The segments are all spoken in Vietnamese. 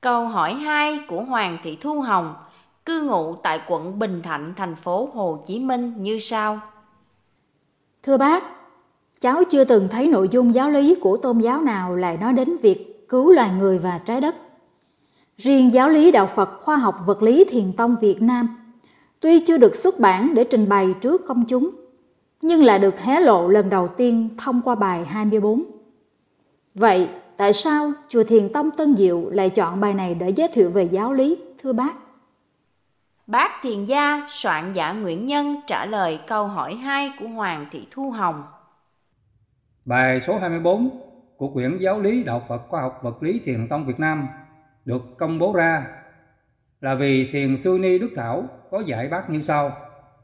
Câu hỏi 2 của Hoàng Thị Thu Hồng, cư ngụ tại quận Bình Thạnh, thành phố Hồ Chí Minh như sau. Thưa bác, cháu chưa từng thấy nội dung giáo lý của tôn giáo nào lại nói đến việc cứu loài người và trái đất. Riêng giáo lý Đạo Phật Khoa học Vật lý Thiền tông Việt Nam, tuy chưa được xuất bản để trình bày trước công chúng, nhưng là được hé lộ lần đầu tiên thông qua bài 24. Vậy, tại sao Chùa Thiền Tông Tân Diệu lại chọn bài này để giới thiệu về giáo lý, thưa bác? Bác Thiền Gia Soạn Giả Nguyễn Nhân trả lời câu hỏi 2 của Hoàng Thị Thu Hồng. Bài số 24 của quyển Giáo lý Đạo Phật Khoa học Vật lý Thiền tông Việt Nam được công bố ra là vì Thiền sư Ni Đức Thảo có giải bác như sau.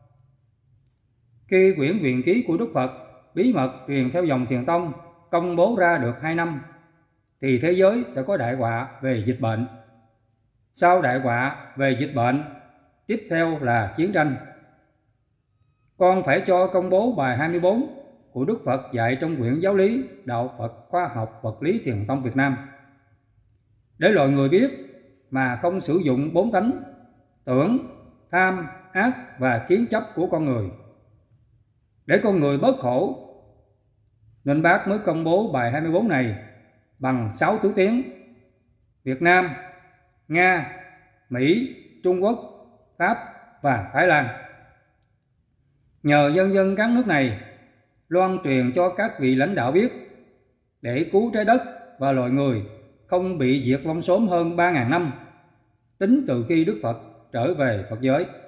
Khi quyển Huyền ký của Đức Phật bí mật truyền theo dòng Thiền tông công bố ra được 2 năm, thì thế giới sẽ có đại họa về dịch bệnh. Sau đại họa về dịch bệnh, tiếp theo là chiến tranh. Con phải cho công bố bài 24 của Đức Phật dạy trong quyển Giáo lý Đạo Phật Khoa học Vật lý Thiền tông Việt Nam, để loài người biết mà không sử dụng 4 tánh tưởng, tham, ác và kiến chấp của con người, để con người bớt khổ. Nên bác mới công bố bài 24 này bằng 6 thứ tiếng: Việt Nam, Nga, Mỹ, Trung Quốc, Pháp và Thái Lan. Nhờ nhân dân các nước này loan truyền cho các vị lãnh đạo biết, để cứu trái đất và loài người không bị diệt vong sớm hơn 3.000 năm, tính từ khi Đức Phật trở về Phật giới.